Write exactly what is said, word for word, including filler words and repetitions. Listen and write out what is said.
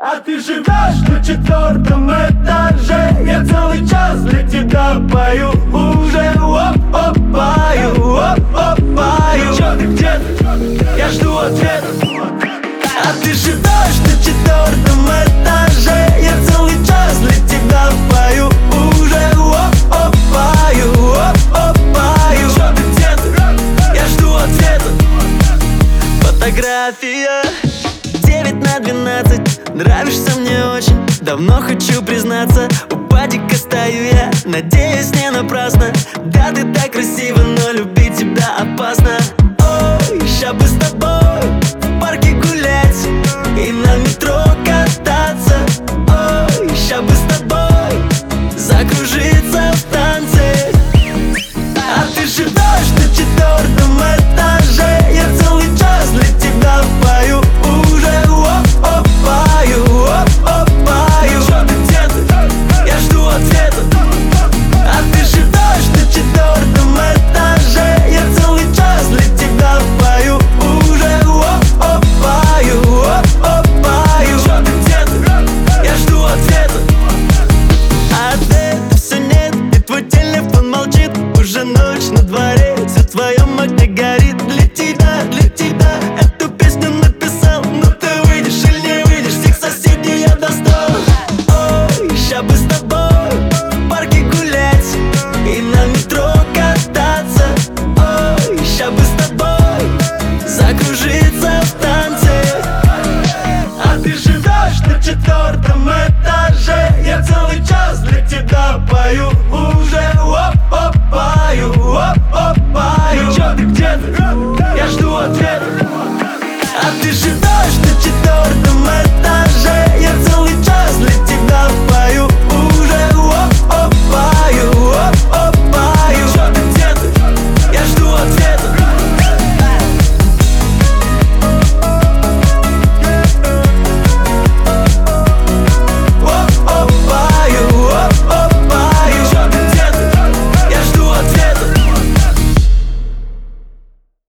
А ты живешь на четвертом этаже. Я целый час для тебя пою уже. Оп-оп, пою, оп-оп, пою. Чё ты, где ты? Я жду ответа. А ты живешь на четвертом этаже. Я целый час для тебя пою уже. Оп-оп, пою, оп-оп, пою. Чё ты, где ты? Я жду ответа. Фотография девять на двенадцать. Нравишься мне очень, давно хочу признаться. У падика стою я, надеюсь, не напрасно. Да, ты так красива, но любить тебя опасно. Ой, ща бы с тобой в парке гулять и на метро кататься. Ой, ща бы с тобой закружиться в танце. А ты живешь на четвертом этаже. Я целый час для тебя пою уже. Оп-оп, пою, оп-оп, пою. Чё ты, где ты? Я жду ответа. А ты живешь на четвертом этаже. Я целый час для тебя пою уже. Оп-оп, пою, оп-оп, пою. Чё ты, где ты? Я жду ответа. А ответа всё нет, и твой телефон молчит. Уже ночь на дворе, все в твоем окне горит. Для тебя, для тебя эту песню написал. Но ты выйдешь или не выйдешь, всех соседей я достал. Ой, ща бы с тобой в парке гулять и на метро кататься. Ой, ща бы с тобой закружиться в танце. А ты живешь на четвертом этаже. Я целый час для тебя пою.